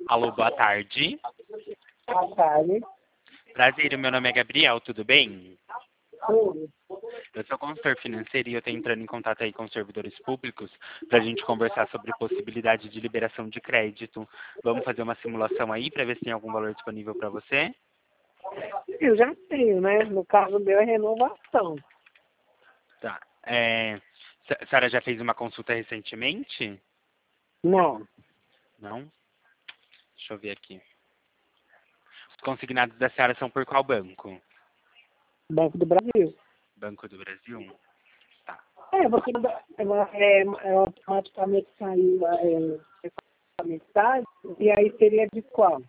Alô, boa tarde. Boa tarde. Prazer, meu nome é Gabriel, tudo bem? Tudo. Eu sou consultor financeiro e eu estou entrando em contato aí com os servidores públicos para a gente conversar sobre possibilidade de liberação de crédito. Vamos fazer uma simulação aí para ver se tem algum valor disponível para você? Eu já tenho, né? No caso meu é renovação. Tá. A senhora já fez uma consulta recentemente? Não. Não? Deixa eu ver aqui. Os consignados da senhora são por qual banco? Banco do Brasil. Banco do Brasil? Tá. Automaticamente saiu a mensagem, e aí seria de qual?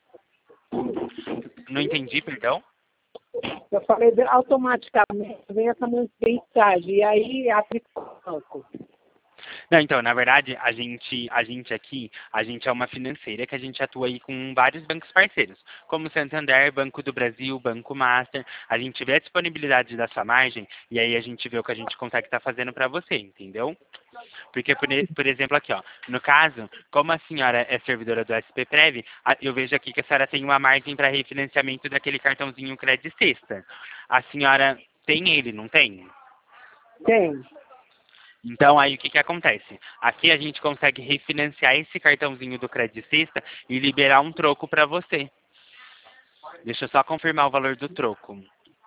Não entendi, perdão? Eu falei, automaticamente vem essa mensagem, e aí aplica o banco. Não, então, na verdade, a gente aqui, a gente é uma financeira que a gente atua aí com vários bancos parceiros, como Santander, Banco do Brasil, Banco Master. A gente vê a disponibilidade da sua margem e aí a gente vê o que a gente consegue estar fazendo para você, entendeu? Porque, por exemplo, aqui, ó, no caso, como a senhora é servidora do SPPrev, eu vejo aqui que a senhora tem uma margem para refinanciamento daquele cartãozinho Credit Sexta. A senhora tem ele, não tem? Tem. Então, aí o que acontece? Aqui a gente consegue refinanciar esse cartãozinho do Credit Sexta e liberar um troco para você. Deixa eu só confirmar o valor do troco.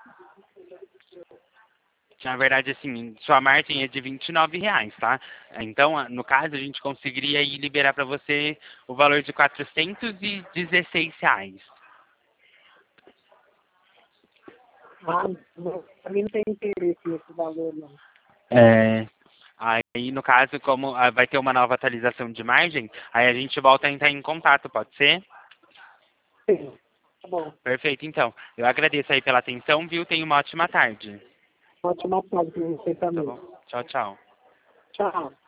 Que, na verdade, assim, sua margem é de R$ 29, tá? Então, no caso, a gente conseguiria aí liberar para você o valor de R$ 416. Para mim não tem interesse nesse valor, não. É, aí, no caso, como vai ter uma nova atualização de margem, aí a gente volta a entrar em contato, pode ser? Sim. Tá bom. Perfeito, então. Eu agradeço aí pela atenção, viu? Tenha uma ótima tarde. Ótima tarde para você Tá também. bom? Tchau, tchau. Tchau.